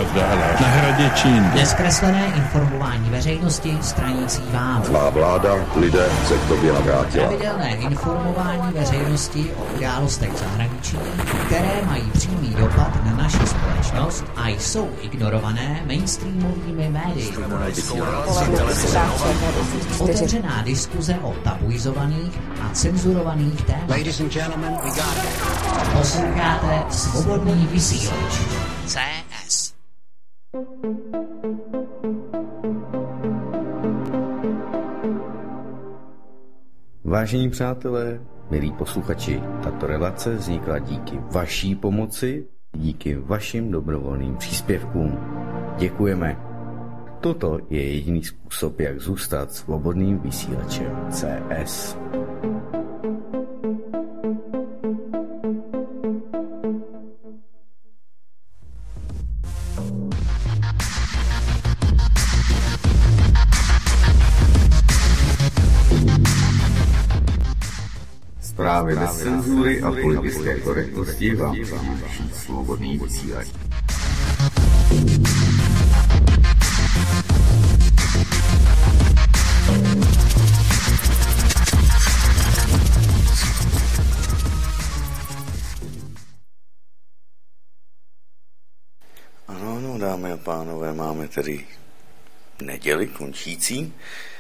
Na hradě Čín. Neskreslené informování veřejnosti stranící vám. Zlá vláda, lidé se k tobě navrátila. Pravidelné informování veřejnosti o událostech v zahraničí, které mají přímý dopad na naši společnost a jsou ignorované mainstreamovými médii. Otevřená diskuze o tabuizovaných a cenzurovaných tématech. Posloucháte Svobodný vysílač. CS. Vážení přátelé, milí posluchači, tato relace vznikla díky vaší pomoci, díky vašim dobrovolným příspěvkům. Děkujeme. Toto je jediný způsob, jak zůstat svobodným vysílačem CS. Zprávy bez cenzury a politické korektnosti vám přináší svobodný vysílač. Ano, dámy a pánové, máme tedy neděli končící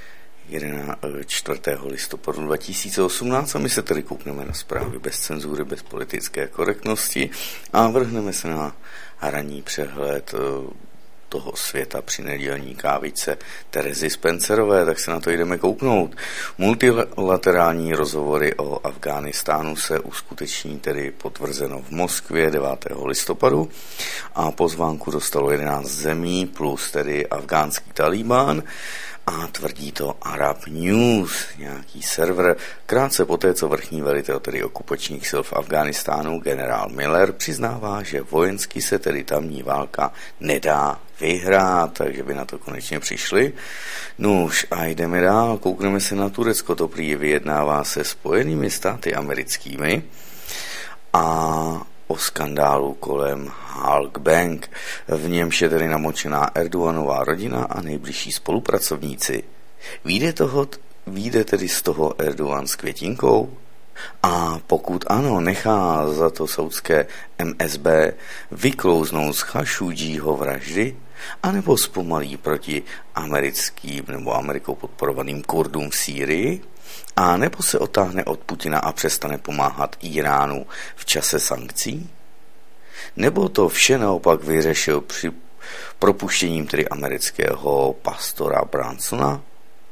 4. listopadu 2018 a my se tedy koukneme na zprávy bez cenzury, bez politické korektnosti a vrhneme se na ranní přehled toho světa při nedělní kávičce Terezy Spencerové, tak se na to jdeme kouknout. Multilaterální rozhovory o Afghánistánu se uskuteční tedy potvrzeno v Moskvě 9. listopadu a pozvánku dostalo 11 zemí plus tedy afgánský Talibán. A tvrdí to Arab News, nějaký server, krátce poté, co vrchní velitel tedy okupačních sil v Afghánistánu generál Miller přiznává, že vojensky se tedy tamní válka nedá vyhrát, takže by na to konečně přišli. Nuž a jdeme dál, koukneme se na Turecko, to prý vyjednává se Spojenými státy americkými a o skandálu kolem Halkbank, v němž je tedy namočená Erdoganová rodina a nejbližší spolupracovníci. Vyjde tedy z toho Erdogan s květinkou? A pokud ano, nechá za to saudské MSB vyklouznout z Chašudžího vraždy, anebo zpomalí proti americkým nebo Amerikou podporovaným Kurdům v Sýrii, a nebo se otáhne od Putina a přestane pomáhat Iránu v čase sankcí? Nebo to vše naopak vyřešil při propuštěním tedy amerického pastora Bransona?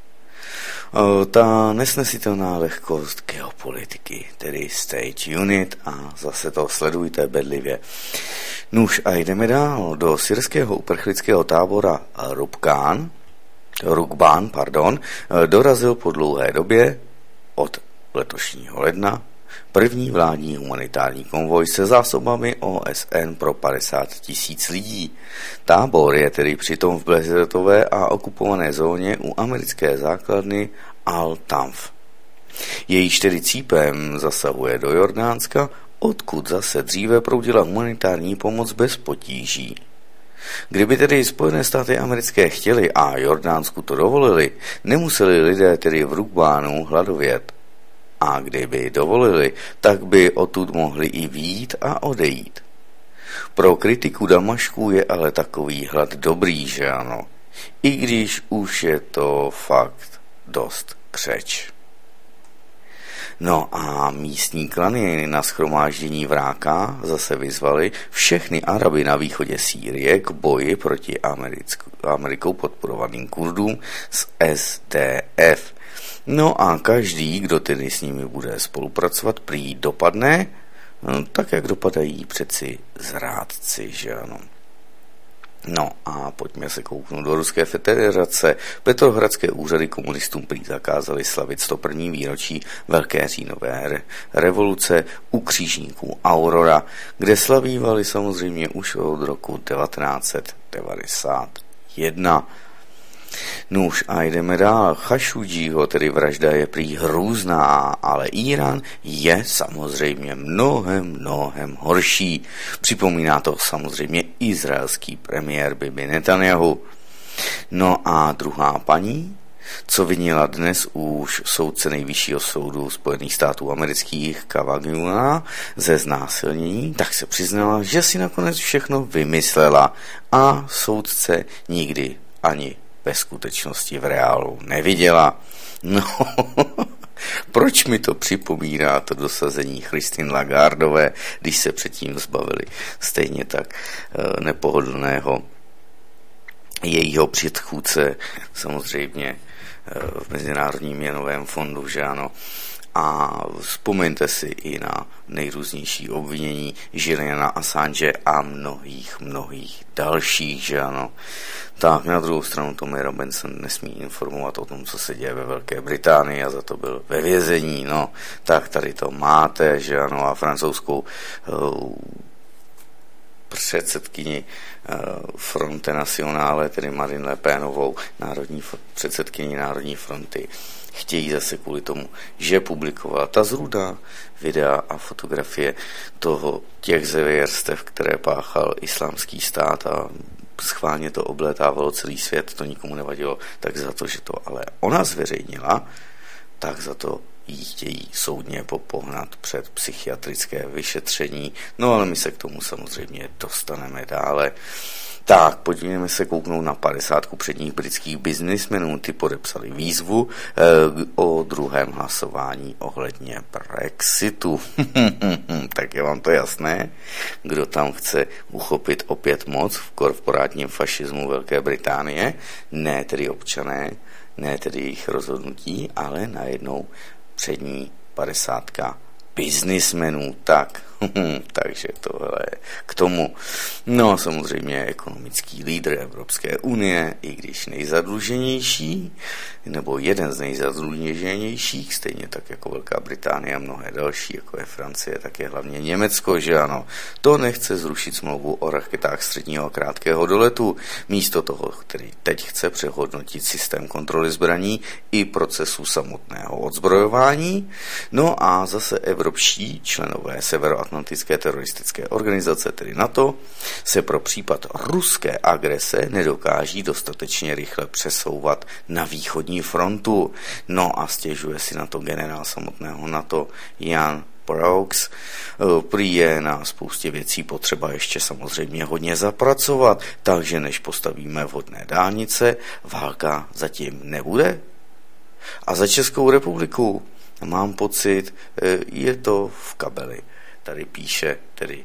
Ta nesnesitelná lehkost geopolitiky, tedy stay tuned a zase to sledujte bedlivě. Nuž a jdeme dál. Do syrského uprchlického tábora Rukban, dorazil po dlouhé době od letošního ledna první vládní humanitární konvoj se zásobami OSN pro 50 000 lidí. Tábor je tedy přitom v bezletové a okupované zóně u americké základny Al-Tanf. Jejíž tedy cípem zasahuje do Jordánska, odkud zase dříve proudila humanitární pomoc bez potíží. Kdyby tedy Spojené státy americké chtěli a Jordánsku to dovolili, nemuseli lidé tedy v Rukbánu hladovět. A kdyby dovolili, tak by odtud mohli i vyjít a odejít. Pro kritiku Damašku je ale takový hlad dobrý, že ano? I když už je to fakt dost křeč. No a místní klany na shromáždění v Ráka zase vyzvali všechny Araby na východě Sýrie k boji proti Amerikou podporovaným Kurdům z SDF. No a každý, kdo tedy s nimi bude spolupracovat, prý dopadne, tak jak dopadají přeci zrádci, že ano. No a pojďme se kouknout do Ruské federace. Petrohradské úřady komunistům prý zakázali slavit 101. výročí Velké říjnové revoluce u křižníků Aurora, kde slavívali samozřejmě už od roku 1991. Nuž a jdeme dál. Chašudžího, tedy vražda je prý hrůzná, ale Irán je samozřejmě mnohem horší. Připomíná to samozřejmě izraelský premiér Bibi Netanjahu. No a druhá paní, co vinila dnes už soudce nejvyššího soudu Spojených států amerických Kavanaugh ze znásilnění, tak se přiznala, že si nakonec všechno vymyslela a soudce nikdy ani ve skutečnosti v reálu neviděla. No, proč mi to připomíná to dosazení Christine Lagardové, když se předtím zbavili stejně tak nepohodlného jejího předchůdce, samozřejmě v Mezinárodním měnovém fondu, že ano. A vzpomeňte si i na nejrůznější obvinění Juliana Assange a mnohých dalších, že ano. Tak na druhou stranu Tommy Robinson nesmí informovat o tom, co se děje ve Velké Británii a za to byl ve vězení, no. Tak tady to máte, že ano, a francouzskou předsedkyni Fronte Nationale, tedy Marine Le Penovou, předsedkyni Národní fronty, chtějí zase kvůli tomu, že publikovala ta zrůda videa a fotografie těch zvěrstev, které páchal Islámský stát a schválně to oblétávalo celý svět, to nikomu nevadilo, tak za to, že to ale ona zveřejnila, tak za to jí chtějí soudně popohnat před psychiatrické vyšetření. No ale my se k tomu samozřejmě dostaneme dále. Tak, podívejme se kouknout na 50 předních britských biznismenů. Ty podepsali výzvu o druhém hlasování ohledně Brexitu. Tak je vám to jasné? Kdo tam chce uchopit opět moc v korporátním fašismu Velké Británie? Ne tedy občané, ne tedy jejich rozhodnutí, ale najednou přední 50 biznismenů, takže tohle k tomu. No samozřejmě ekonomický lídr Evropské unie, i když nejzadluženější, nebo jeden z nejzadluženějších, stejně tak jako Velká Británie a mnohé další, jako je Francie, tak je hlavně Německo, že ano, to nechce zrušit smlouvu o raketách středního a krátkého doletu, místo toho, který teď chce přehodnotit systém kontroly zbraní i procesu samotného odzbrojování. No a zase evropští členové severoatlantické teroristické organizace, tedy NATO, se pro případ ruské agrese nedokáží dostatečně rychle přesouvat na východní frontu. No a stěžuje si na to generál samotného NATO Jan Brooks. Prý je na spoustě věcí potřeba ještě samozřejmě hodně zapracovat, takže než postavíme vhodné dálnice, válka zatím nebude. A za Českou republiku mám pocit, je to v kabeli. Tady píše tedy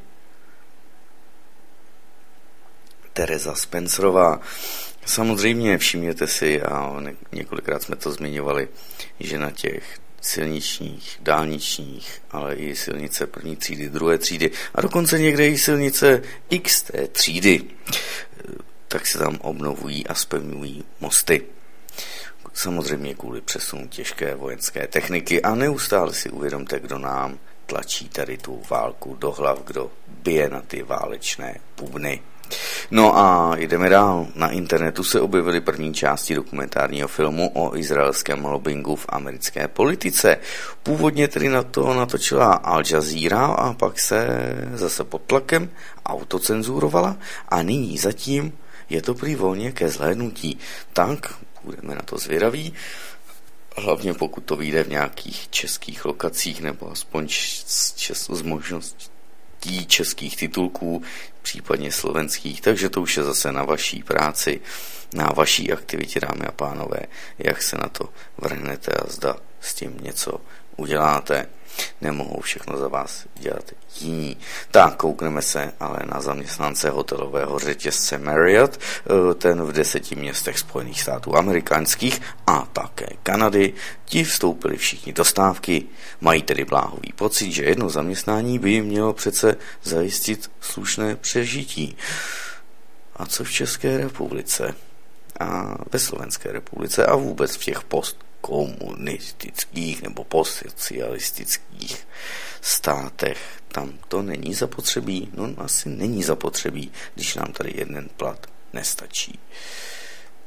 Tereza Spencerová. Samozřejmě všimněte si, a několikrát jsme to zmiňovali, že na těch silničních, dálničních, ale i silnice první třídy, druhé třídy a dokonce někde i silnice XT třídy, tak se tam obnovují a zpevňují mosty. Samozřejmě kvůli přesunu těžké vojenské techniky a neustále si uvědomte, kdo nám tlačí tady tu válku do hlav, kdo bije na ty válečné bubny. No a jdeme dál. Na internetu se objevily první části dokumentárního filmu o izraelském lobbingu v americké politice. Původně tedy na to natočila Al Jazeera a pak se zase pod tlakem autocenzurovala a nyní zatím je to prý volně ke zhlédnutí. Tak budeme na to zvědaví. Hlavně pokud to vyjde v nějakých českých lokacích nebo aspoň z možností českých titulků, případně slovenských, takže to už je zase na vaší práci, na vaší aktivitě, dámy a pánové, jak se na to vrhnete a zda s tím něco uděláte. Nemohou všechno za vás dělat jiní. Tak, koukneme se ale na zaměstnance hotelového řetězce Marriott, ten v 10 městech Spojených států amerických a také Kanady. Ti vstoupili všichni do stávky. Mají tedy bláhový pocit, že jedno zaměstnání by jim mělo přece zajistit slušné přežití. A co v České republice? A ve Slovenské republice a vůbec v těch postkomunistických nebo postsocialistických státech. Tam to není zapotřebí, no asi není zapotřebí, když nám tady jeden plat nestačí. K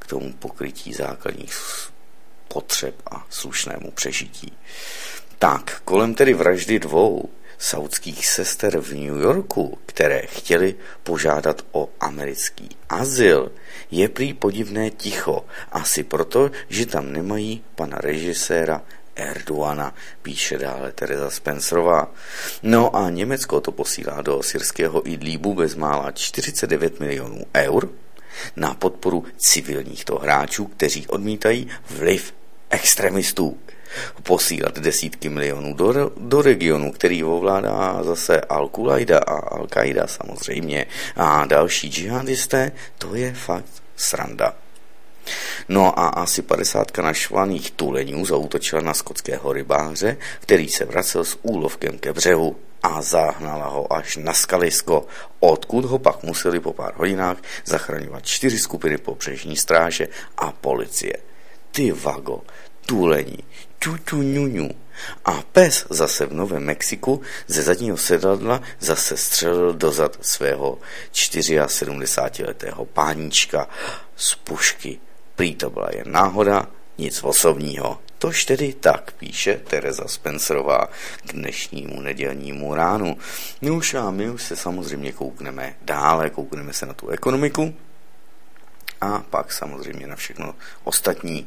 tomu pokrytí základních potřeb a slušnému přežití. Tak, kolem tedy vraždy 2 saudských sester v New Yorku, které chtěly požádat o americký azyl, je prý podivné ticho. Asi proto, že tam nemají pana režiséra Erdogana, píše dále Tereza Spencerová. No a Německo to posílá do syrského Idlíbu bezmála 49 milionů eur na podporu civilních hráčů, kteří odmítají vliv extremistů. Posílat desítky milionů do regionu, který ovládá zase Al-Qaida a Al-Qaida samozřejmě a další džihadisté, to je fakt sranda. No a asi 50 naštvaných tuleňů zaútočila na skotského rybáře, který se vracel s úlovkem ke břehu a zahnala ho až na skalisko, odkud ho pak museli po pár hodinách zachraňovat 4 skupiny pobřežní stráže a policie. Ty vago, tulení, ťuťuňuňu. A pes zase v Novém Mexiku ze zadního sedadla zase střelil do zad svého 74letého páníčka z pušky. Prý to byla jen náhoda, nic osobního. Tož tedy tak, píše Tereza Spencerová k dnešnímu nedělnímu ránu. A my už se samozřejmě koukneme dále, koukneme se na tu ekonomiku a pak samozřejmě na všechno ostatní.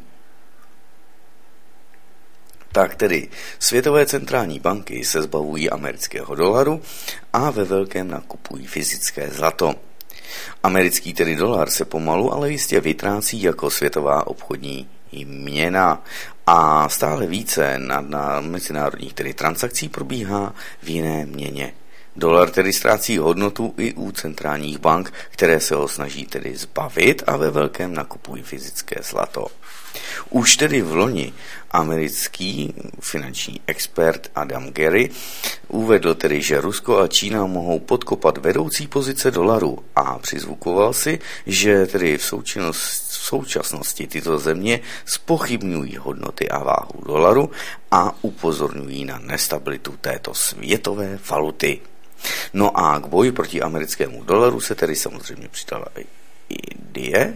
Tak tedy, světové centrální banky se zbavují amerického dolaru a ve velkém nakupují fyzické zlato. Americký tedy dolar se pomalu, ale jistě vytrácí jako světová obchodní měna a stále více na mezinárodních tedy transakcí probíhá v jiné měně. Dolar tedy ztrácí hodnotu i u centrálních bank, které se ho snaží tedy zbavit a ve velkém nakupují fyzické zlato. Už tedy v loni americký finanční expert Adam Gary uvedl tedy, že Rusko a Čína mohou podkopat vedoucí pozice dolaru a přizvukoval si, že tedy v současnosti tyto země zpochybňují hodnoty a váhu dolaru a upozorňují na nestabilitu této světové valuty. No a k boji proti americkému dolaru se tedy samozřejmě přidala i Indie.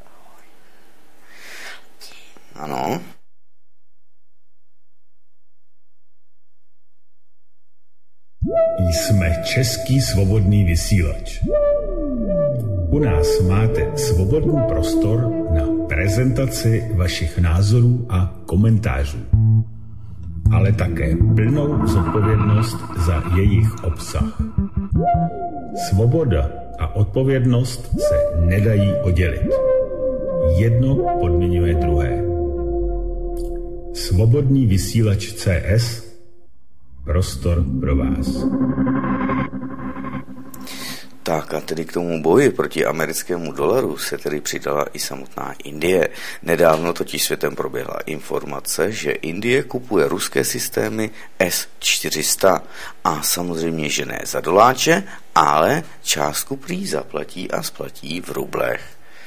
Ano. Jsme český svobodný vysílač. U nás máte svobodný prostor na prezentaci vašich názorů a komentářů, ale také plnou zodpovědnost za jejich obsah. Svoboda a odpovědnost se nedají oddělit. Jedno podmiňuje druhé. Svobodný vysílač CS, prostor pro vás. Tak a tedy k tomu boji proti americkému dolaru se tedy přidala i samotná Indie. Nedávno totiž světem proběhla informace, že Indie kupuje ruské systémy S-400 a samozřejmě, že ne za doláče, ale částku prý zaplatí a splatí v rublech.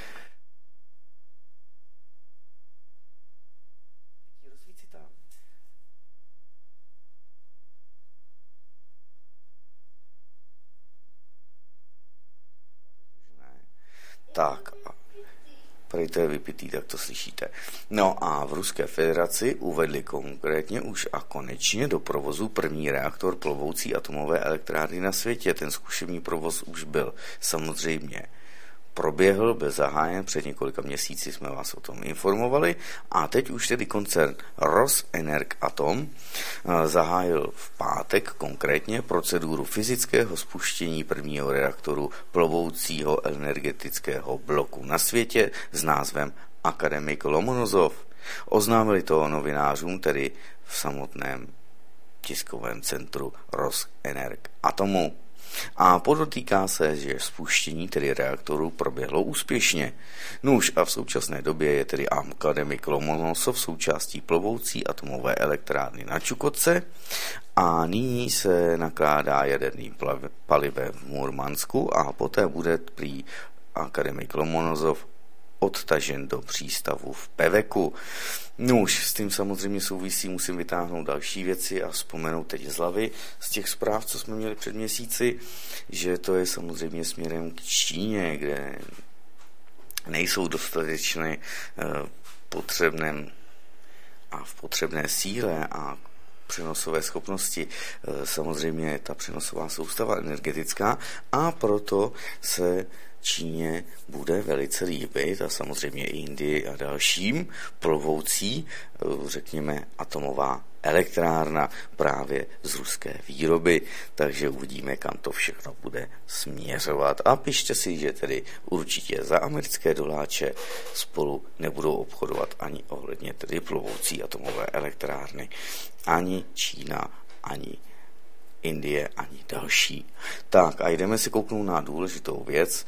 Tak, prý to je vypitý, tak to slyšíte. No a v Ruské federaci uvedli konkrétně už a konečně do provozu první reaktor plovoucí atomové elektrárny na světě. Ten zkušební provoz už byl samozřejmě proběhl, byl zahájen, před několika měsíci jsme vás o tom informovali a teď už tedy koncern Rosenergatom zahájil v pátek konkrétně proceduru fyzického spuštění prvního reaktoru plovoucího energetického bloku na světě s názvem Akademik Lomonosov. Oznámili to novinářům tedy v samotném tiskovém centru Rosenergatomu. A podotýká se, že spuštění tedy reaktoru proběhlo úspěšně. Nuž a v současné době je tedy Akademik Lomonosov součástí plovoucí atomové elektrárny na Čukotce a nyní se nakládá jaderným palivem v Murmansku a poté bude prý Akademik Lomonosov odtažen do přístavu v Peveku. Už s tím samozřejmě souvisí, musím vytáhnout další věci a vzpomenout teď z hlavy z těch zpráv, co jsme měli před měsíci, že to je samozřejmě směrem k Číně, kde nejsou dostatečné v potřebné síle a přenosové schopnosti, samozřejmě ta přenosová soustava energetická, a proto se Číně bude velice líbit a samozřejmě i Indii a dalším plovoucí, řekněme, atomová elektrárna právě z ruské výroby, takže uvidíme, kam to všechno bude směřovat. A pište si, že tedy určitě za americké doláče spolu nebudou obchodovat ani ohledně tedy plovoucí atomové elektrárny. Ani Čína, ani Indie, ani další. Tak a jdeme si kouknout na důležitou věc.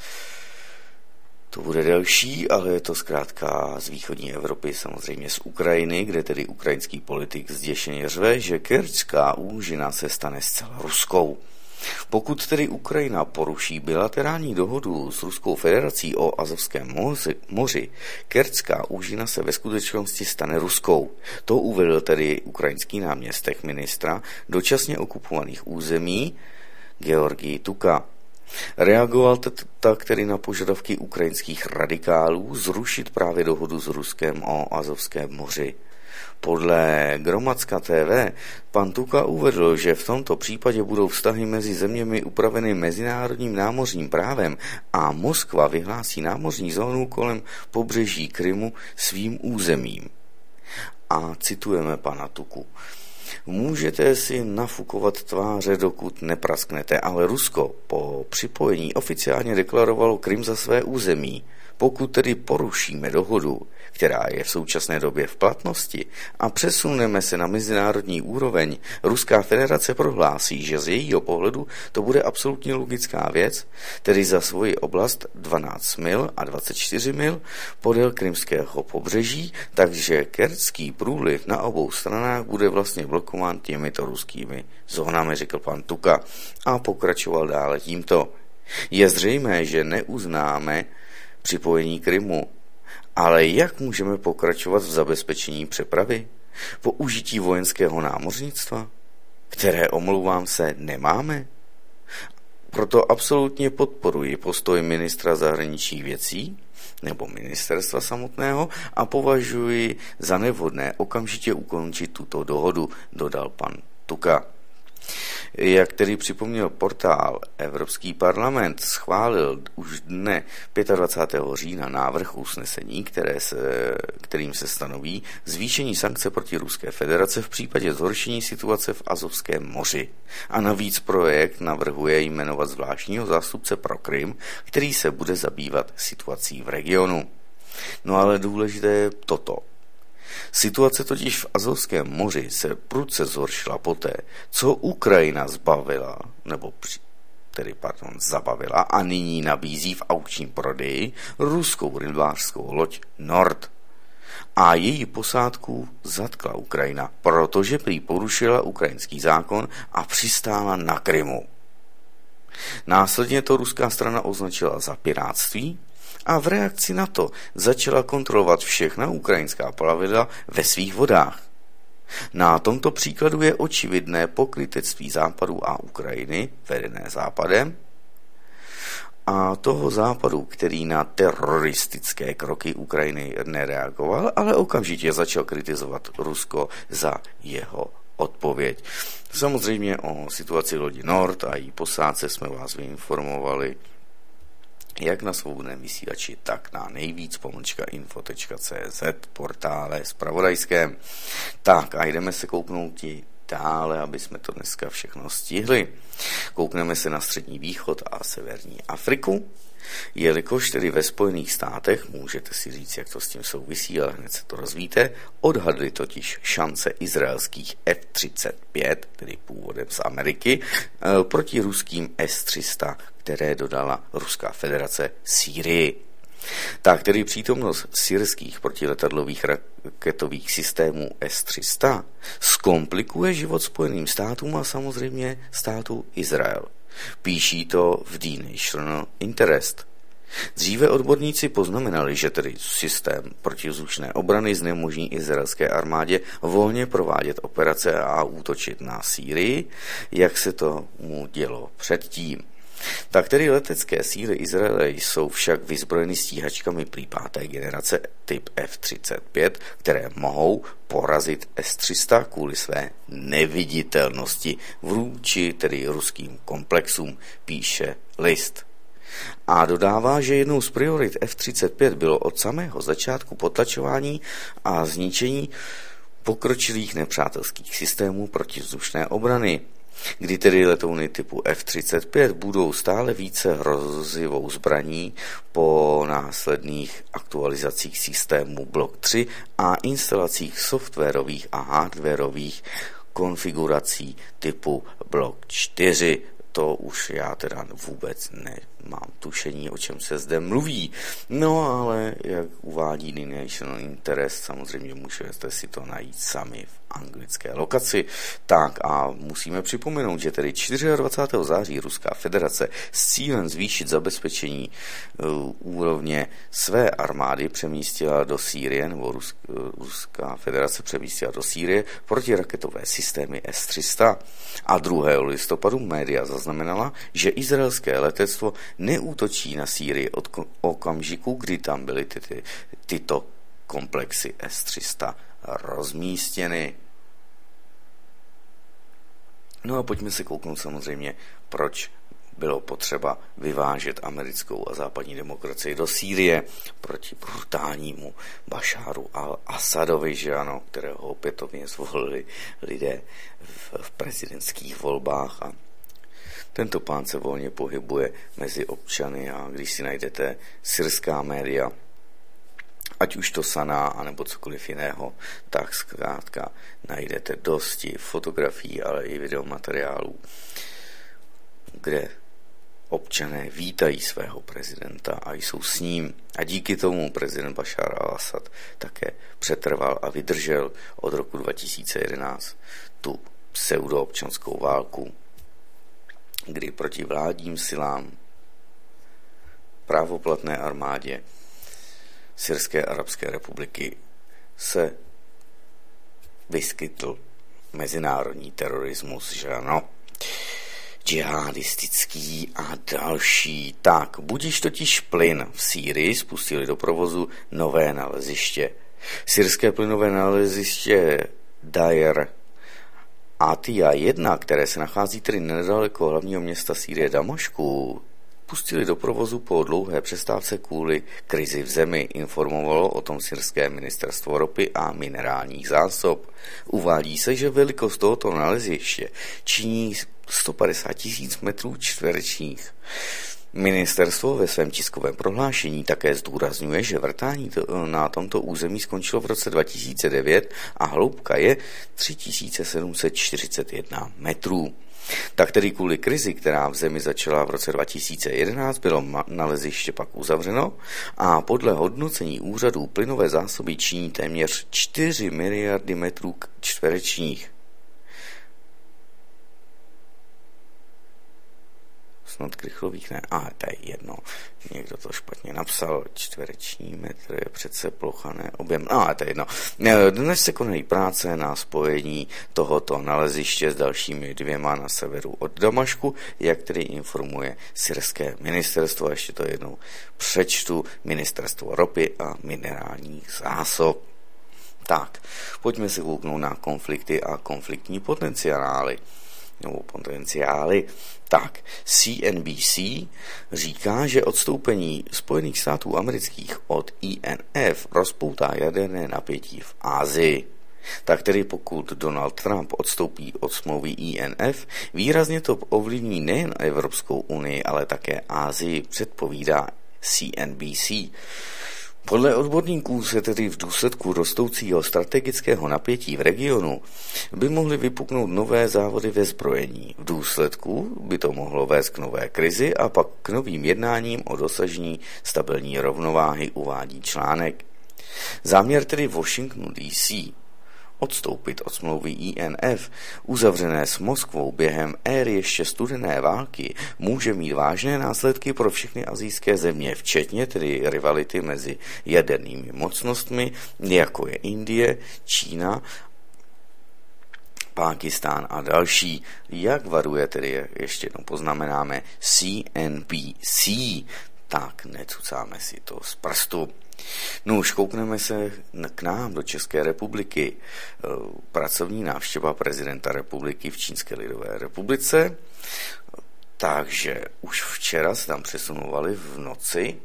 To bude delší, ale je to zkrátka z východní Evropy, samozřejmě z Ukrajiny, kde tedy ukrajinský politik zděšeně řve, že Kerčská úžina se stane zcela ruskou. Pokud tedy Ukrajina poruší bilaterální dohodu s Ruskou federací o Azovském moři, Kerčská úžina se ve skutečnosti stane ruskou. To uvedl tedy ukrajinský náměstek ministra dočasně okupovaných území Georgij Tuka. Reagoval tak tedy na požadavky ukrajinských radikálů zrušit právě dohodu s Ruskem o Azovském moři. Podle Gromadska TV pan Tuka uvedl, že v tomto případě budou vztahy mezi zeměmi upraveny mezinárodním námořním právem a Moskva vyhlásí námořní zónu kolem pobřeží Krymu svým územím. A citujeme pana Tuku. Můžete si nafukovat tváře, dokud neprasknete, ale Rusko po připojení oficiálně deklarovalo Krym za své území. Pokud tedy porušíme dohodu, která je v současné době v platnosti, a přesuneme se na mezinárodní úroveň, Ruská federace prohlásí, že z jejího pohledu to bude absolutně logická věc, tedy za svoji oblast 12 mil a 24 mil podél krymského pobřeží, takže Kerčský průliv na obou stranách bude vlastně blokován těmito ruskými zónami, řekl pan Tuka a pokračoval dále tímto. Je zřejmé, že neuznáme připojení Krymu, ale jak můžeme pokračovat v zabezpečení přepravy? Použití vojenského námořnictva, které, omlouvám se, nemáme? Proto absolutně podporuji postoj ministra zahraničních věcí nebo ministerstva samotného a považuji za nevhodné okamžitě ukončit tuto dohodu, dodal pan Tuka. Jak tedy připomněl portál, Evropský parlament schválil už dne 25. října návrh usnesení, kterým se stanoví zvýšení sankce proti Ruské federace v případě zhoršení situace v Azovském moři. A navíc projekt navrhuje jmenovat zvláštního zástupce pro Krym, který se bude zabývat situací v regionu. No ale důležité je toto. Situace totiž v Azovském moři se prudce zhoršila poté, co Ukrajina zabavila a nyní nabízí v aukčním prodeji ruskou rybářskou loď Nord. A její posádku zatkla Ukrajina, protože prý porušila ukrajinský zákon a přistála na Krymu. Následně to ruská strana označila za pirátství a v reakci na to začala kontrolovat všechna ukrajinská plavidla ve svých vodách. Na tomto příkladu je očividné pokrytectví Západu a Ukrajiny, vedené Západem, a toho Západu, který na teroristické kroky Ukrajiny nereagoval, ale okamžitě začal kritizovat Rusko za jeho odpověď. Samozřejmě o situaci lodi Nord a její posádce jsme vás vyinformovali jak na svobodném vysílači, tak na nejvíc-info.cz portále zpravodajském. Tak a jdeme se kouknout dále, aby jsme to dneska všechno stihli. Koukneme se na Střední východ a Severní Afriku, jelikož tedy ve Spojených státech, můžete si říct, jak to s tím souvisí, ale hned se to rozvíte, odhadli totiž šance izraelských F-35, tedy původem z Ameriky, proti ruským S-300, které dodala Ruská federace Sýrii. Tak tedy přítomnost syrských protiletadlových raketových systémů S-300 zkomplikuje život Spojeným státům a samozřejmě státu Izrael. Píší to v The National Interest. Dříve odborníci poznamenali, že tedy systém protivzdušné obrany znemožní izraelské armádě volně provádět operace a útočit na Sýrii, jak se to mu dělo předtím. Tak tedy letecké síly Izraele jsou však vyzbrojeny stíhačkami prý 5. generace typ F-35, které mohou porazit S-300 kvůli své neviditelnosti vůči tedy ruským komplexům, píše List. A dodává, že jednou z priorit F-35 bylo od samého začátku potlačování a zničení pokročilých nepřátelských systémů protivzdušné obrany, kdy tedy letouny typu F-35 budou stále více hrozivou zbraní po následných aktualizacích systému Block 3 a instalacích softwarových a hardwarových konfigurací typu Block 4. To už já teda vůbec nemám tušení, o čem se zde mluví. No ale jak uvádí The National Interest, samozřejmě můžete si to najít sami v anglické lokaci. Tak a musíme připomenout, že tedy 24. září Ruská federace s cílem zvýšit zabezpečení úrovně své armády přemístila do Sýrie, nebo Ruská federace přemístila do Sýrie protiraketové systémy S-300. A 2. listopadu média zaznamenala, že izraelské letectvo neútočí na Sýrii od okamžiku, kdy tam byly tyto komplexy S-300 rozmístěny. No a pojďme se kouknout samozřejmě, proč bylo potřeba vyvážet americkou a západní demokracii do Sýrie proti brutálnímu Bašáru al-Asadovi, že ano, kterého opětovně zvolili lidé v prezidentských volbách, a tento pán se volně pohybuje mezi občany, a když si najdete syrská média, ať už to Sana, anebo cokoliv jiného, tak zkrátka najdete dosti fotografií, ale i videomateriálů, kde občané vítají svého prezidenta a jsou s ním. A díky tomu prezident Bašár al-Asad také přetrval a vydržel od roku 2011 tu pseudoobčanskou válku, kdy proti vládním silám, právoplatné armádě Syrské arabské republiky se vyskytl mezinárodní terorismus, že ano, džihadistický a další. Tak, budiž totiž plyn v Sýrii spustili do provozu nové naleziště. Syrské plynové naleziště Dajer Atia 1, které se nachází tedy nedaleko hlavního města Sýrie Damašku, pustili do provozu po dlouhé přestávce kvůli krizi v zemi, informovalo o tom syrské ministerstvo ropy a minerálních zásob. Uvádí se, že velikost tohoto naleziště činí 150 000 metrů čtverečních. Ministerstvo ve svém tiskovém prohlášení také zdůrazňuje, že vrtání na tomto území skončilo v roce 2009 a hloubka je 3741 metrů. Tak tedy kvůli krizi, která v zemi začala v roce 2011, bylo naleziště pak uzavřeno a podle hodnocení úřadů plynové zásoby činí téměř 4 miliardy metrů čtverečních. Snad krychlových ne, ale to je jedno. Někdo to špatně napsal, čtvereční metr je přece plocha, ne objem, ale to je jedno. Dnes se konají práce na spojení tohoto naleziště s dalšími 2 na severu od Damašku, jak tedy informuje syrské ministerstvo, a ještě to jednou přečtu, ministerstvo ropy a minerálních zásob. Tak, pojďme se kouknout na konflikty a konfliktní potenciály. Tak, CNBC říká, že odstoupení Spojených států amerických od INF rozpoutá jaderné napětí v Asii. Tak tedy pokud Donald Trump odstoupí od smlouvy INF, výrazně to ovlivní nejen Evropskou unii, ale také Asii, předpovídá CNBC. Podle odborníků se tedy v důsledku rostoucího strategického napětí v regionu by mohly vypuknout nové závody ve zbrojení. V důsledku by to mohlo vést k nové krizi a pak k novým jednáním o dosažení stabilní rovnováhy, uvádí článek. Záměr tedy Washingtonu DC odstoupit od smlouvy INF, uzavřené s Moskvou během éry ještě studené války, může mít vážné následky pro všechny asijské země, včetně tedy rivality mezi jadernými mocnostmi, jako je Indie, Čína, Pákistán a další. Jak varuje tedy, ještě jednou poznamenáme, CNBC, tak necucáme si to z prstu. No už koukneme se k nám do České republiky. Pracovní návštěva prezidenta republiky v Čínské lidové republice. Takže už včera se tam přesunovali v noci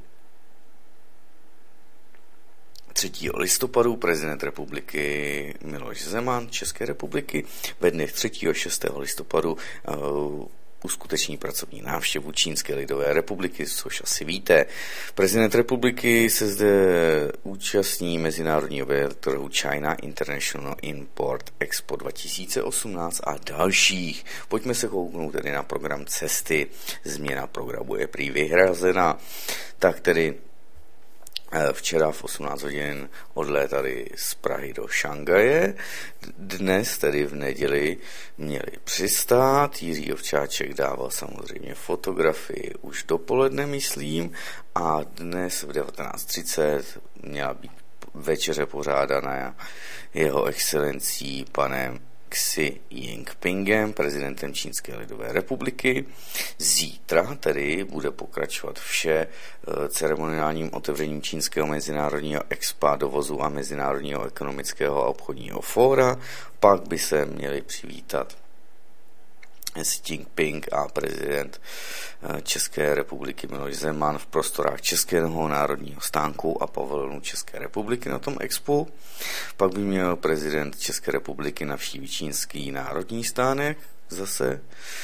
3. listopadu prezident republiky Miloš Zeman České republiky ve dnech 3. a 6. listopadu uskuteční pracovní návštěvu Čínské lidové republiky, což asi víte. Prezident republiky se zde účastní mezinárodního trhu China International Import Expo 2018 a dalších. Pojďme se kouknout tedy na program cesty. Změna programu je prý vyhrazena. Tak tedy včera v 18 hodin odlétali z Prahy do Šanghaje. Dnes, tedy v neděli, měli přistát. Jiří Ovčáček dával samozřejmě fotografii už dopoledne, myslím, a dnes v 19:30 měla být večeře pořádaná jeho excelencí panem Xi Jinpingem, prezidentem Čínské lidové republiky. Zítra tedy bude pokračovat vše ceremoniálním otevřením Čínského mezinárodního expa, dovozu a mezinárodního ekonomického a obchodního fóra. Pak by se měli přivítat Xi Jinping a prezident České republiky Miloš Zeman v prostorách Českého národního stánku a pavilonu České republiky na tom expu. Pak by měl prezident České republiky navštívit Čínský národní stánek zase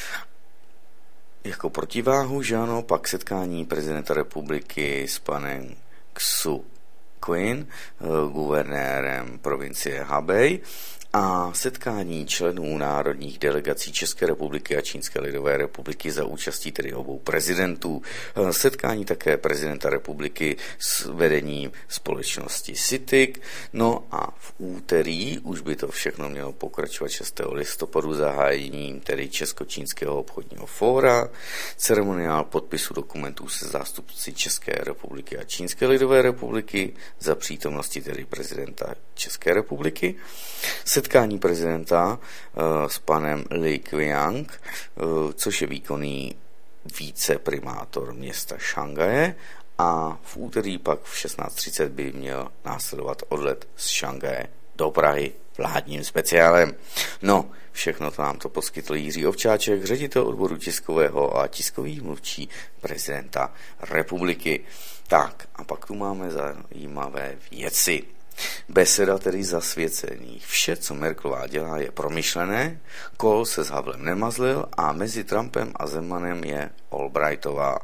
jako protiváhu, že ano, pak setkání prezidenta republiky s panem Xu Quinn, guvernérem provincie Hebei, a setkání členů národních delegací České republiky a Čínské lidové republiky za účastí tedy obou prezidentů. Setkání také prezidenta republiky s vedením společnosti CITIC. No a v úterý už by to všechno mělo pokračovat 6. listopadu zahájením tedy Česko-čínského obchodního fóra, ceremoniál podpisu dokumentů se zástupci České republiky a Čínské lidové republiky za přítomnosti tedy prezidenta České republiky. Setkání prezidenta s panem Li Qiang, což je výkonný viceprimátor města Šanghaje, a v úterý pak v 16:30 by měl následovat odlet z Šanghaje do Prahy vládním speciálem. No, všechno to nám to poskytl Jiří Ovčáček, ředitel odboru tiskového a tiskový mluvčí prezidenta republiky. Tak, a pak tu máme zajímavé věci. Beseda tedy zasvěcených. Vše, co Merkelová dělá, je promyšlené, Kohl se s Havlem nemazlil a mezi Trumpem a Zemanem je Albrightová.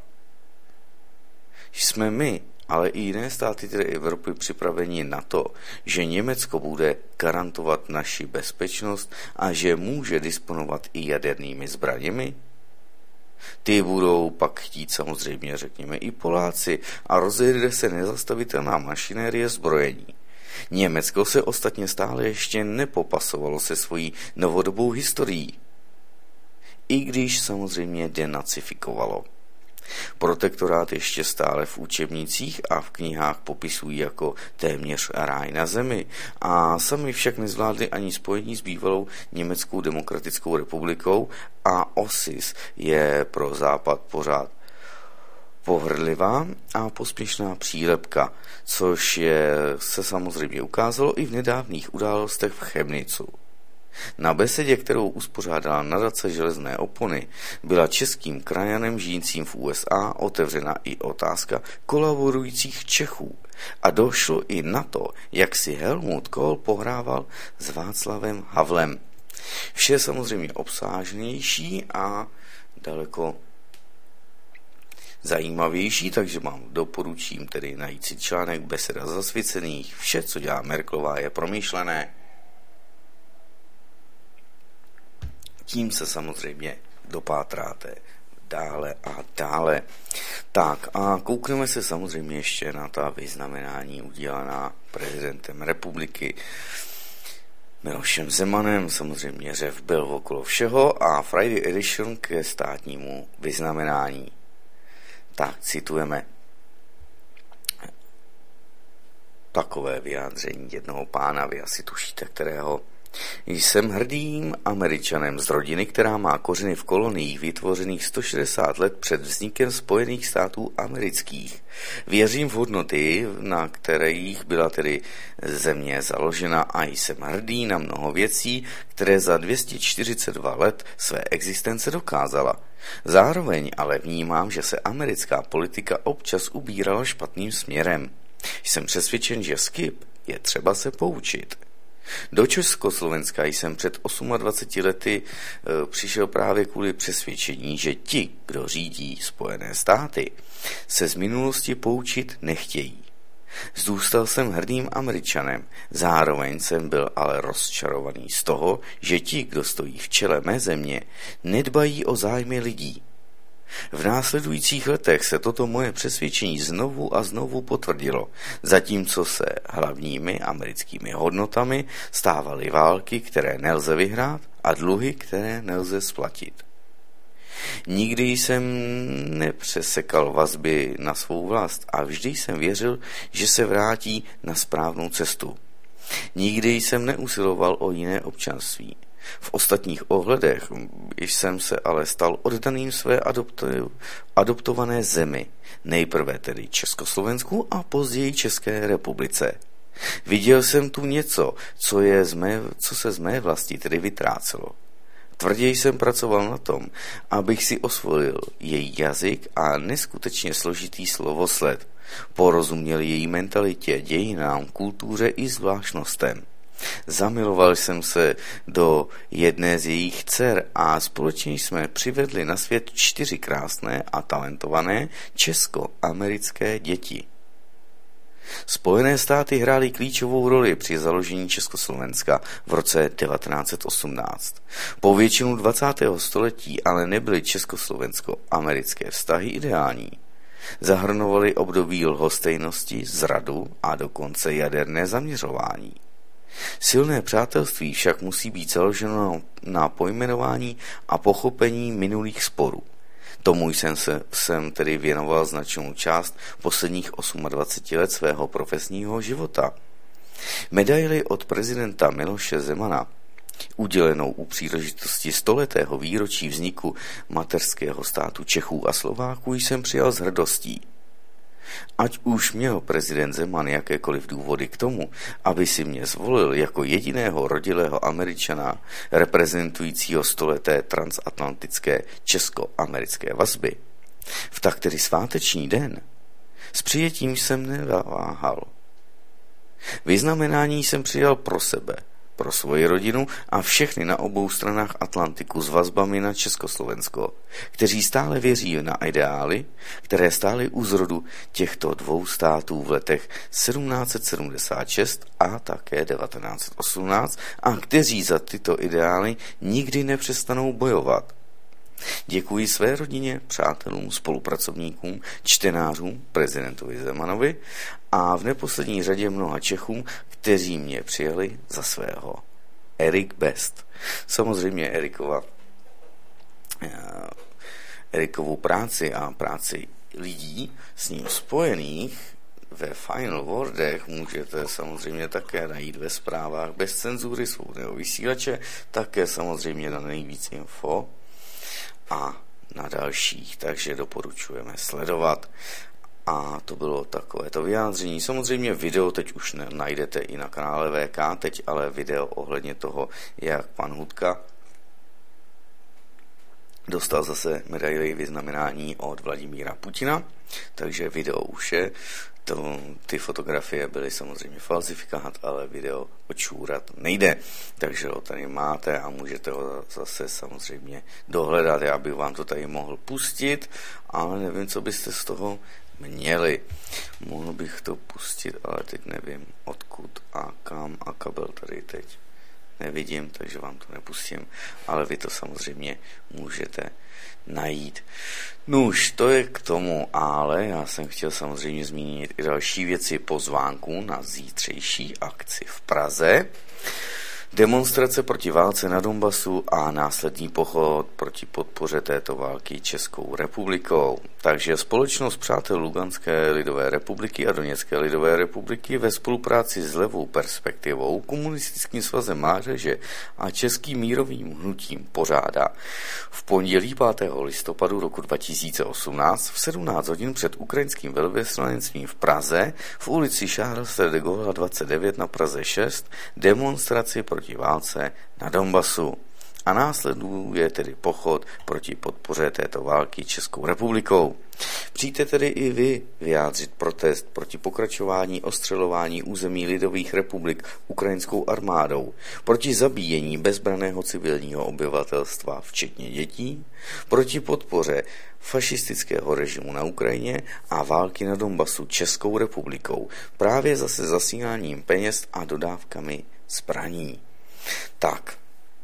Jsme my, ale i jiné státy tedy Evropy připraveni na to, že Německo bude garantovat naši bezpečnost a že může disponovat i jadernými zbraněmi? Ty budou pak chtít samozřejmě, řekněme, i Poláci a rozjede se nezastavitelná mašinérie zbrojení. Německo se ostatně stále ještě nepopasovalo se svojí novodobou historií, i když samozřejmě denacifikovalo. Protektorát ještě stále v učebnicích a v knihách popisují jako téměř ráj na zemi a sami však nezvládli ani spojení s bývalou Německou demokratickou republikou a OSIS je pro Západ pořád pohrdlivá a pospěšná přílepka, což se samozřejmě ukázalo i v nedávných událostech v Chemnicu. Na besedě, kterou uspořádala nadace Železné opony, byla českým krajanem žijícím v USA otevřena i otázka kolaborujících Čechů a došlo i na to, jak si Helmut Kohl pohrával s Václavem Havlem. Vše samozřejmě obsážnější a daleko zajímavější, takže vám doporučím tedy najít si článek Beseda zasvěcených. Vše, co dělá Merkelová, je promyšlené. Tím se samozřejmě dopátráte dále a dále. Tak a koukneme se samozřejmě ještě na ta vyznamenání udělaná prezidentem republiky Milošem Zemanem. Samozřejmě řev byl okolo všeho a Friday Edition ke státnímu vyznamenání. Tak citujeme takové vyjádření jednoho pána, vy asi tušíte kterého. Jsem hrdým Američanem z rodiny, která má kořeny v koloniích vytvořených 160 let před vznikem Spojených států amerických. Věřím v hodnoty, na kterých byla tedy země založena, a jsem hrdý na mnoho věcí, které za 242 let své existence dokázala. Zároveň ale vnímám, že se americká politika občas ubírala špatným směrem. Jsem přesvědčen, že z chyb je třeba se poučit. Do Československa jsem před 28 lety přišel právě kvůli přesvědčení, že ti, kdo řídí Spojené státy, se z minulosti poučit nechtějí. Zůstal jsem hrdým Američanem, zároveň jsem byl ale rozčarovaný z toho, že ti, kdo stojí v čele mé země, nedbají o zájmy lidí. V následujících letech se toto moje přesvědčení znovu a znovu potvrdilo, zatímco se hlavními americkými hodnotami stávaly války, které nelze vyhrát, a dluhy, které nelze splatit. Nikdy jsem nepřesekal vazby na svou vlast a vždy jsem věřil, že se vrátí na správnou cestu. Nikdy jsem neusiloval o jiné občanství. V ostatních ohledech jsem se ale stal oddaným své adoptované zemi, nejprve tedy Československu a později České republice. Viděl jsem tu něco, co se z mé vlasti tedy vytrácelo. Tvrdě jsem pracoval na tom, abych si osvojil její jazyk a neskutečně složitý slovosled, porozuměl její mentalitě, dějinám, kultuře i zvláštnostem. Zamiloval jsem se do jedné z jejich dcer a společně jsme přivedli na svět 4 krásné a talentované česko-americké děti. Spojené státy hrály klíčovou roli při založení Československa v roce 1918. Po většinu 20. století ale nebyly československo-americké vztahy ideální. Zahrnovaly období lhostejnosti, zradu a dokonce jaderné zaměřování. Silné přátelství však musí být založeno na pojmenování a pochopení minulých sporů. Tomu jsem tedy věnoval značnou část posledních 28 let svého profesního života. Medaili od prezidenta Miloše Zemana, udělenou u příležitosti 100letého výročí vzniku mateřského státu Čechů a Slováků, jsem přijal s hrdostí. Ať už měl prezident Zeman jakékoliv důvody k tomu, aby si mě zvolil jako jediného rodilého Američana reprezentujícího 100leté transatlantické česko-americké vazby, v tak tedy sváteční den, s přijetím jsem neváhal. Vyznamenání jsem přijal pro sebe, pro svoji rodinu a všechny na obou stranách Atlantiku s vazbami na Československo, kteří stále věří na ideály, které stály u zrodu těchto dvou států v letech 1776 a také 1918 a kteří za tyto ideály nikdy nepřestanou bojovat. Děkuji své rodině, přátelům, spolupracovníkům, čtenářům, prezidentovi Zemanovi a v neposlední řadě mnoha Čechům, kteří mě přijali za svého. Erik Best. Samozřejmě Erikovu práci a práci lidí s ním spojených ve Final Wordech můžete samozřejmě také najít ve zprávách bez cenzury svobodného vysílače, také samozřejmě na Nejvíc Info a na dalších, takže doporučujeme sledovat. A to bylo takovéto vyjádření. Samozřejmě video teď už najdete i na kanále VK, teď ale video ohledně toho, jak pan Hudka dostal zase medaili vyznamenání od Vladimíra Putina, takže video už je. Ty fotografie byly samozřejmě falzifikát, ale video očůrat nejde. Takže ho tady máte a můžete ho zase samozřejmě dohledat. Já bych vám to tady mohl pustit, ale nevím, co byste z toho měli. Mohl bych to pustit, ale teď nevím odkud a kam a kabel tady teď nevidím, takže vám to nepustím, ale vy to samozřejmě můžete najít. Nuž, to je k tomu, ale já jsem chtěl samozřejmě zmínit i další věci, pozvánku na zítřejší akci v Praze. Demonstrace proti válce na Donbasu a následný pochod proti podpoře této války Českou republikou. Takže společnost přátel Luganské lidové republiky a Doněcké lidové republiky ve spolupráci s Levou perspektivou, Komunistickým svazem Mládeže a Českým mírovým hnutím pořádá v pondělí 5. listopadu roku 2018 v 17 hodin před ukrajinským velvyslanectvím v Praze v ulici Charlese de Gaulle 29 na Praze 6 demonstraci proti válce na Donbasu. A následuje tedy pochod proti podpoře této války Českou republikou. Přijďte tedy i vy vyjádřit protest proti pokračování ostřelování území lidových republik ukrajinskou armádou, proti zabíjení bezbraného civilního obyvatelstva, včetně dětí, proti podpoře fašistického režimu na Ukrajině a války na Donbasu Českou republikou, právě zase zasíláním peněz a dodávkami zbraní. Tak,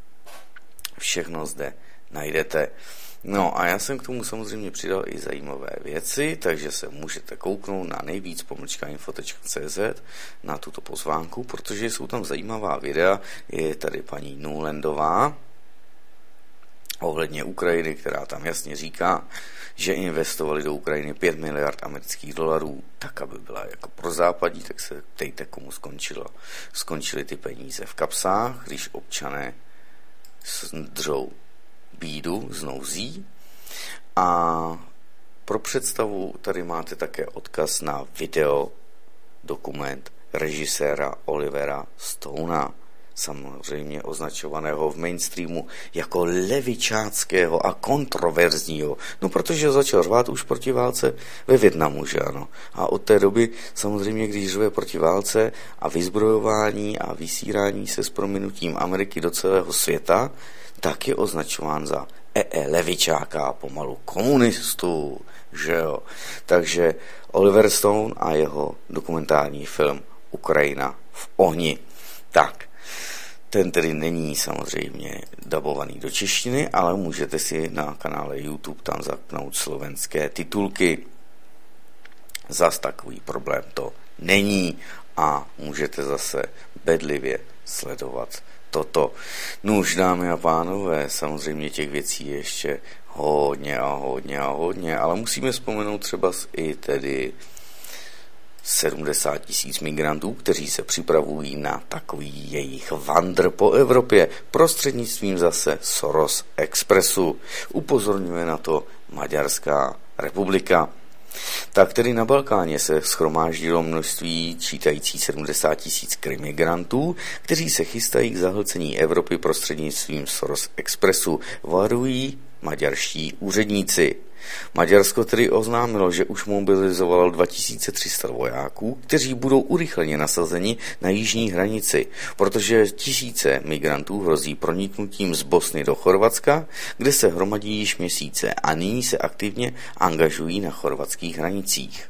všechno zde najdete. No a já jsem k tomu samozřejmě přidal i zajímavé věci, takže se můžete kouknout na nejvíc-info.cz na tuto pozvánku, protože jsou tam zajímavá videa. Je tady paní Nulandová ohledně Ukrajiny, která tam jasně říká, že investovali do Ukrajiny 5 miliard amerických dolarů, tak aby byla jako pro západí, tak se ptejte, komu skončily ty peníze v kapsách, když občané držou bídu z nouzí. A pro představu tady máte také odkaz na video dokument režiséra Olivera Stonea, samozřejmě označovaného v mainstreamu jako levičáckého a kontroverzního. No protože začal řvát už proti válce ve Vietnamu, že ano. A od té doby samozřejmě, když řve proti válce a vyzbrojování a vysírání se s prominutím Ameriky do celého světa, tak je označován za levičáka a pomalu komunistů, že jo. Takže Oliver Stone a jeho dokumentární film Ukrajina v ohni. Tak, ten tedy není samozřejmě dabovaný do češtiny, ale můžete si na kanále YouTube tam zapnout slovenské titulky. Zas takový problém to není a můžete zase bedlivě sledovat toto. No už, dámy a pánové, samozřejmě těch věcí je ještě hodně, ale musíme vzpomenout třeba i tedy 70 000 migrantů, kteří se připravují na takový jejich vandr po Evropě prostřednictvím zase Soros Expressu. Upozorňuje na to Maďarská republika. Tak tedy na Balkáně se shromáždilo množství čítající 70 000 krimigrantů, kteří se chystají k zahlcení Evropy prostřednictvím Soros Expressu, varují maďarští úředníci. Maďarsko tedy oznámilo, že už mobilizovalo 2300 vojáků, kteří budou urychleně nasazeni na jižní hranici, protože tisíce migrantů hrozí proniknutím z Bosny do Chorvatska, kde se hromadí již měsíce a nyní se aktivně angažují na chorvatských hranicích.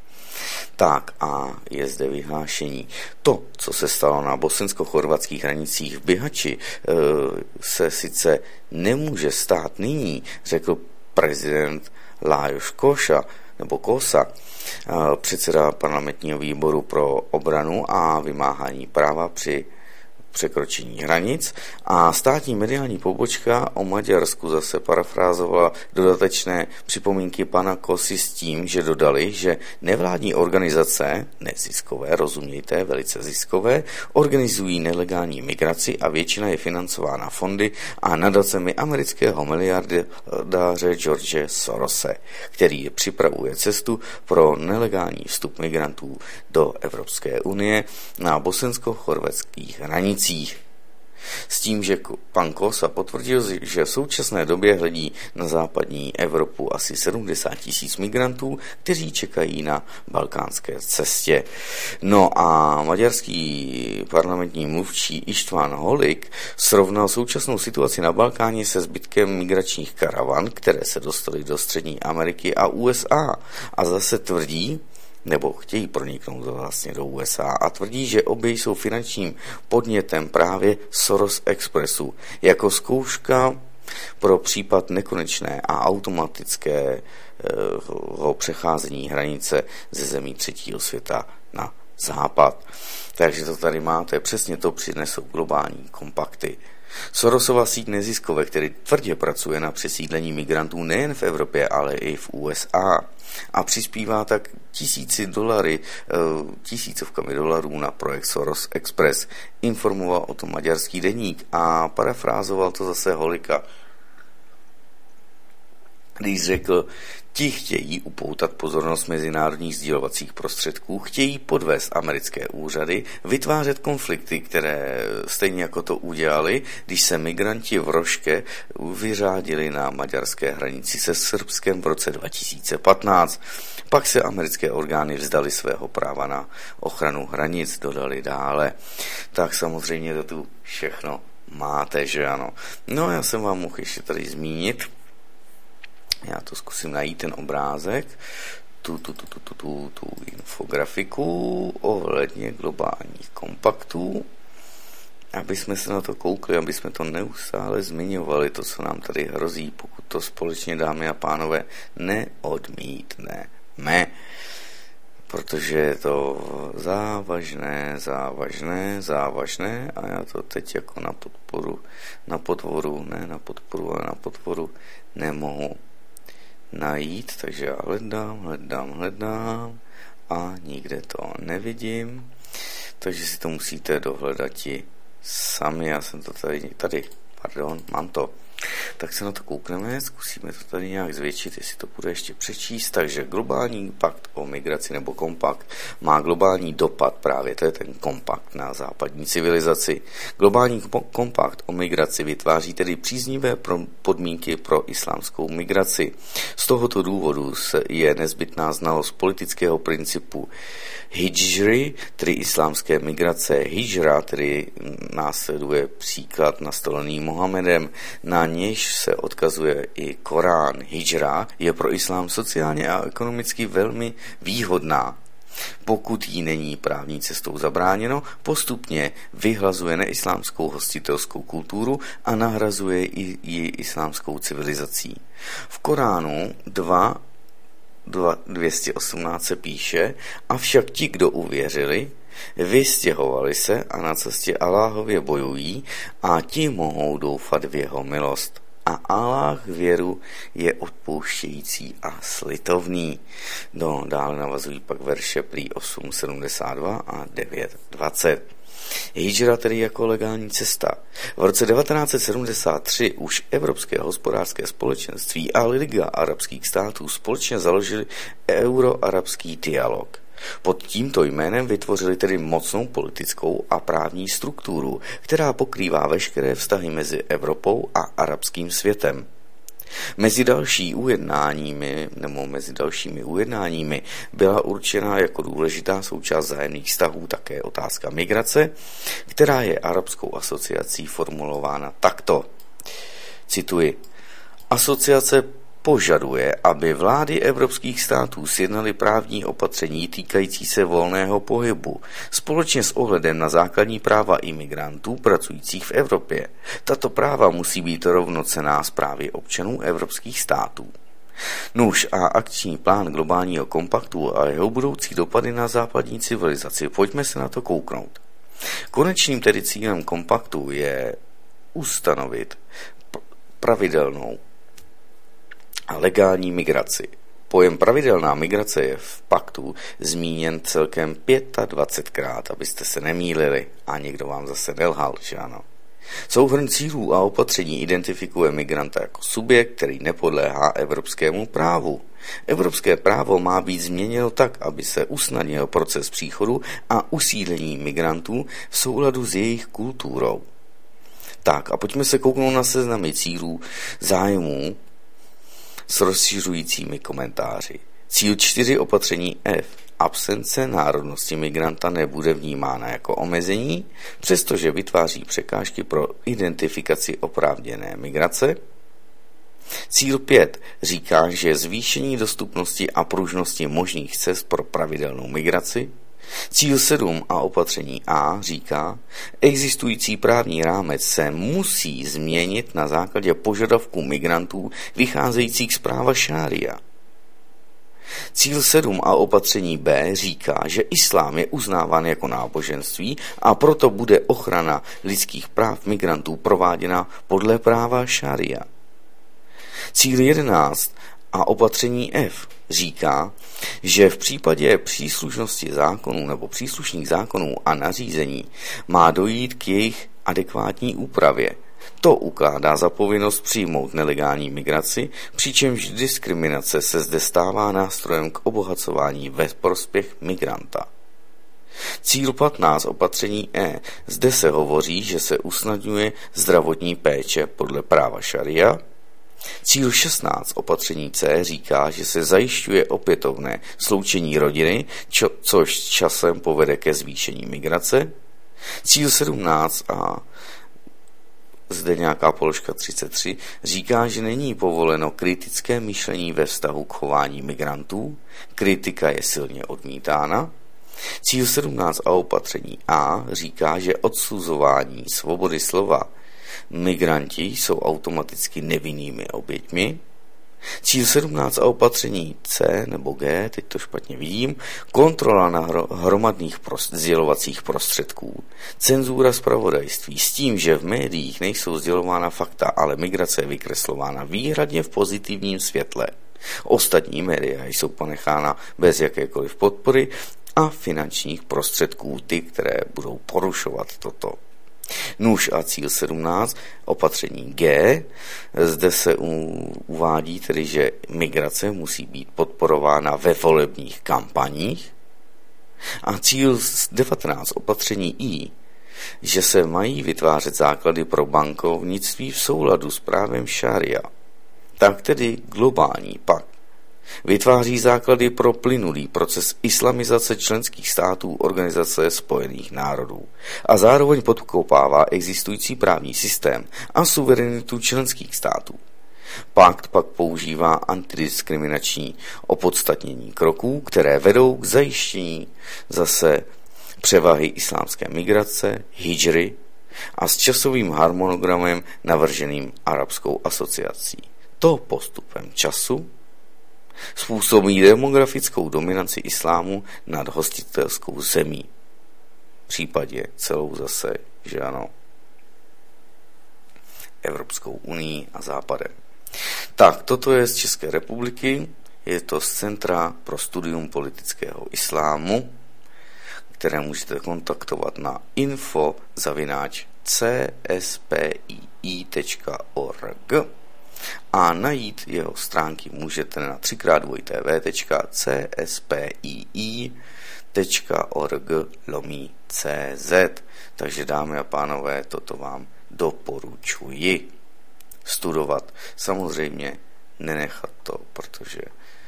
Tak a je zde vyhlášení. To, co se stalo na bosensko-chorvatských hranicích v Bihači, se sice nemůže stát nyní, řekl prezident Lajos Kósa, předseda parlamentního výboru pro obranu a vymáhání práva při překročení hranic, a státní mediální pobočka o Maďarsku zase parafrázovala dodatečné připomínky pana Kosy s tím, že dodali, že nevládní organizace, neziskové, rozumějte, velice ziskové, organizují nelegální migraci a většina je financována fondy a nadacemi amerického miliardáře George Sorose, který připravuje cestu pro nelegální vstup migrantů do Evropské unie na bosensko-chorvatských hranicích. S tím, že pan Kosa potvrdil, že v současné době hledí na západní Evropu asi 70 000 migrantů, kteří čekají na balkánské cestě. No a maďarský parlamentní mluvčí István Holik srovnal současnou situaci na Balkáně se zbytkem migračních karavan, které se dostaly do Střední Ameriky a USA, a zase tvrdí, nebo chtějí proniknout vlastně do USA, a tvrdí, že obě jsou finančním podnětem právě Soros Expressu jako zkouška pro případ nekonečné a automatického přecházení hranice ze zemí třetího světa na Západ. Takže to tady máte, přesně to přinesou globální kompakty. Sorosova síť neziskovek, který tvrdě pracuje na přesídlení migrantů nejen v Evropě, ale i v USA a přispívá tak tisícovkami dolarů na projekt Soros Express. Informoval o tom maďarský deník a parafrázoval to zase Holika, když řekl, ti chtějí upoutat pozornost mezinárodních sdělovacích prostředků, chtějí podvést americké úřady, vytvářet konflikty, které stejně jako to udělali, když se migranti v Rožke vyřádili na maďarské hranici se Srbskem v roce 2015. Pak se americké orgány vzdali svého práva na ochranu hranic, dodali dále. Tak samozřejmě to tu všechno máte, že ano. No já jsem vám mohl ještě tady zmínit, já to zkusím najít ten obrázek, tu infografiku ohledně globálních kompaktů, aby jsme se na to koukli, aby jsme to neustále zmiňovali, to, co nám tady hrozí, pokud to společně, dámy a pánové, neodmítneme. Protože je to závažné a já to teď jako na podporu nemohu najít, takže já hledám a nikde to nevidím, takže si to musíte dohledat i sami, já jsem to mám to. Tak se na to koukneme, zkusíme to tady nějak zvětšit, jestli to bude ještě přečíst. Takže globální pakt o migraci nebo kompakt má globální dopad, právě to je ten kompakt na západní civilizaci. Globální kompakt o migraci vytváří tedy příznivé podmínky pro islámskou migraci. Z tohoto důvodu je nezbytná znalost politického principu hijry, tedy islámské migrace. Hijra, tedy následuje příklad nastolený Mohamedem, na nějž se odkazuje i Korán. Hijra je pro islám sociálně a ekonomicky velmi výhodná. Pokud jí není právní cestou zabráněno, postupně vyhlazuje neislámskou hostitelskou kulturu a nahrazuje ji islámskou civilizací. V Koránu 218 se píše, avšak ti, kdo uvěřili, vystěhovali se a na cestě Alláhově bojují a ti mohou doufat v jeho milost. A Alláh věru je odpouštějící a slitovný. Dále navazují pak verše prý 8.72 a 9.20. Hijra tedy jako legální cesta. V roce 1973 už Evropské hospodářské společenství a Liga arabských států společně založili Euroarabský dialog. Pod tímto jménem vytvořili tedy mocnou politickou a právní strukturu, která pokrývá veškeré vztahy mezi Evropou a arabským světem. Mezi dalšími ujednáními byla určena jako důležitá součást vzájemných vztahů také otázka migrace, která je Arabskou asociací formulována takto. Cituji. Asociace požaduje, aby vlády evropských států sjednaly právní opatření týkající se volného pohybu, společně s ohledem na základní práva imigrantů pracujících v Evropě. Tato práva musí být rovnocenná s právy občanů evropských států. Nuž a akční plán globálního kompaktu a jeho budoucí dopady na západní civilizaci. Pojďme se na to kouknout. Konečným tedy cílem kompaktu je ustanovit pravidelnou a legální migraci. Pojem pravidelná migrace je v paktu zmíněn celkem 25krát, abyste se nemýlili a někdo vám zase nelhal, že ano. Souhrn cílů a opatření identifikuje migranta jako subjekt, který nepodléhá evropskému právu. Evropské právo má být změněno tak, aby se usnadnil proces příchodu a usídlení migrantů v souladu s jejich kulturou. Tak a pojďme se kouknout na seznamy cílů zájmů s rozšiřujícími komentáři. Cíl 4 opatření F. Absence národnosti migranta nebude vnímána jako omezení, přestože vytváří překážky pro identifikaci oprávněné migrace. Cíl 5 říká, že zvýšení dostupnosti a pružnosti možných cest pro pravidelnou migraci. Cíl 7 a opatření A říká, existující právní rámec se musí změnit na základě požadavků migrantů vycházejících z práva šária. Cíl 7 a opatření B říká, že islám je uznáván jako náboženství a proto bude ochrana lidských práv migrantů prováděna podle práva šaria. Cíl 11 a opatření F říká, že v případě příslušnosti zákonů nebo příslušných zákonů a nařízení má dojít k jejich adekvátní úpravě. To ukládá za povinnost přijmout nelegální migraci, přičemž diskriminace se zde stává nástrojem k obohacování ve prospěch migranta. Cíl 15 opatření E. Zde se hovoří, že se usnadňuje zdravotní péče podle práva šaria. Cíl 16 opatření C říká, že se zajišťuje opětovné sloučení rodiny, což časem povede ke zvýšení migrace. Cíl 17 a zde nějaká položka 33 říká, že není povoleno kritické myšlení ve vztahu k chování migrantů. Kritika je silně odmítána. Cíl 17 a opatření A říká, že odsuzování svobody slova migranti jsou automaticky nevinnými oběťmi. Cíl 17 a opatření C nebo G, teď to špatně vidím, kontrola na hromadných sdělovacích prostředků, cenzura zpravodajství s tím, že v médiích nejsou sdělována fakta, ale migrace je vykreslována výhradně v pozitivním světle. Ostatní média jsou ponechána bez jakékoliv podpory a finančních prostředků, ty, které budou porušovat toto. Nuž a cíl 17, opatření G, zde se uvádí tedy, že migrace musí být podporována ve volebních kampaních. A cíl 19, opatření I, že se mají vytvářet základy pro bankovnictví v souladu s právem šaria. Tak tedy globální pakt vytváří základy pro plynulý proces islamizace členských států Organizace spojených národů a zároveň podkopává existující právní systém a suverenitu členských států. Pakt pak používá antidiskriminační opodstatnění kroků, které vedou k zajištění zase převahy islámské migrace, hidžry a s časovým harmonogramem navrženým Arabskou asociací. To postupem času způsobí demografickou dominanci islámu nad hostitelskou zemí. V případě celou zase, že ano, Evropskou unii a Západem. Tak, toto je z České republiky, je to z Centra pro studium politického islámu, které můžete kontaktovat na info@cspii.org a najít jeho stránky můžete na www.cspii.org/cz. Takže dámy a pánové, toto vám doporučuji studovat. Samozřejmě nenechat to, protože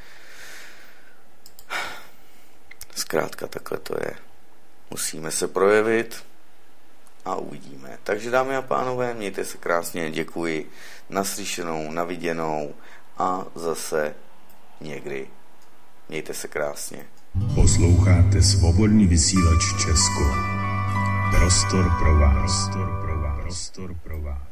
zkrátka takhle to je. Musíme se projevit a uvidíme. Takže dámy a pánové, mějte se krásně, děkuji, naslyšenou, naviděnou a zase někdy. Mějte se krásně. Posloucháte Svobodný vysílač Česko. Prostor pro vás. Prostor pro vás.